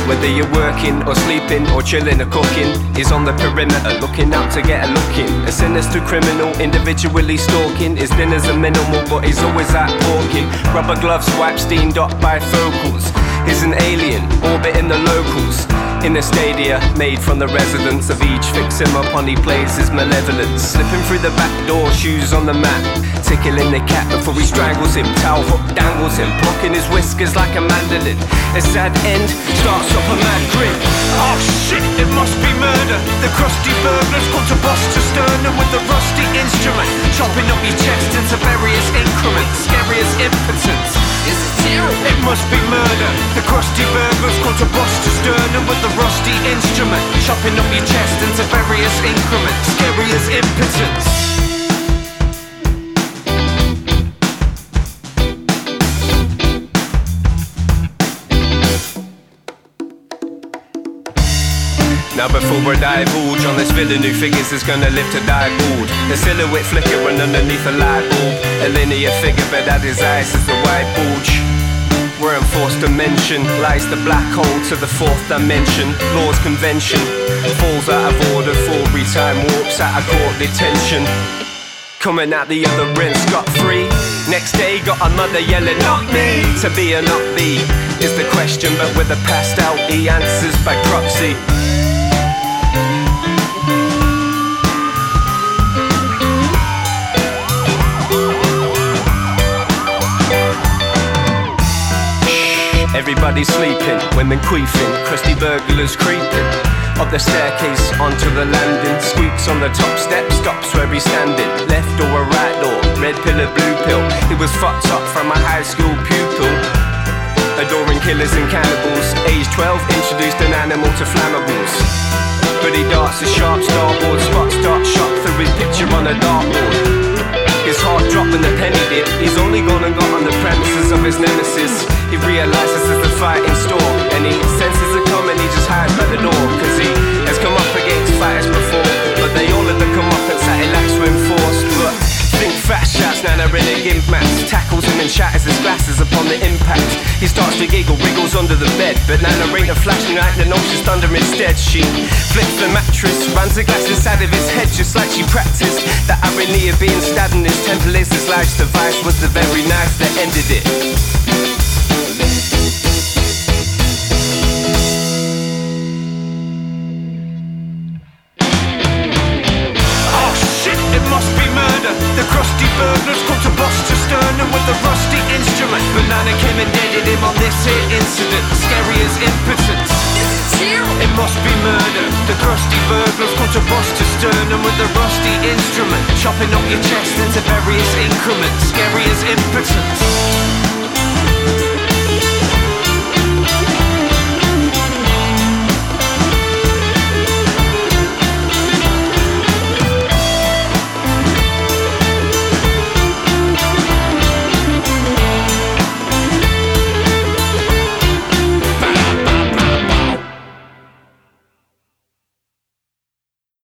Whether you're working or sleeping or chilling or cooking, he's on the perimeter looking out to get a look in. A sinister criminal, individually stalking. His dinners are minimal but he's always out walking. Rubber gloves swipe steamed up by focals. He's an alien, orbiting the locals. In a stadia made from the residents of each. Fix him up on he plays his malevolence. Slipping through the back door, shoes on the mat. Tickling the cat before he strangles him. Towel hook dangles him, blocking his whiskers like a mandolin. A sad end starts up a mad grin. Oh shit, it must be murder. The crusty burglar's called to Buster Sternum with a rusty instrument, chopping up your chest into various increments. Scary as impotence. Is it zero? It must be murder. The crusty burglar's called to Buster Sternum with a rusty instrument, chopping up your chest into various increments. Scary as impotence. Now before I divulge on this villain who figures is gonna live to die bored. A silhouette flickering underneath a light bulb. A linear figure but at his eyes is the white bulge. Where in fourth dimension lies the black hole to the fourth dimension. Law's convention falls out of order for time warps out of court detention. Coming out the other end scot-free. Next day got a mother yelling not me. To be or not be is the question, but with a passed out he answers by proxy. Everybody's sleeping, women queefing, crusty burglars creeping up the staircase onto the landing. Squeaks on the top step, stops where he's standing. Left door or right door, red pill or blue pill. He was fucked up from a high school pupil. Adoring killers and cannibals. Age 12, introduced an animal to flammables. But he darts a sharp starboard, spots dark shot through his picture on a dartboard. His heart dropped when the penny did. He's only gone and got on the premises of his nemesis. He realizes there's a fight in store. Any senses are coming, he just hides by the door. Cause he has come up against fighters before, but they all had to come up and he lacks reinforced. But think fast shots, now they're in a gimp match. Tackles him and shatters his glasses upon the impact. He starts to giggle, wriggles under the bed. But Nana ain't a flashing light, the nose just under instead. She flips the mattress, runs the glass inside of his head just like she practiced. The irony of being stabbed in his temple is his life's device was the very knife that ended it. The crusty burglar's called to Buster Sternum with a rusty instrument. Banana came and deaded him on this here incident. Scary as impotence. It must be murder. The crusty burglar's called to Buster Sternum with a rusty instrument, chopping up your chest into various increments. Scary as impotence.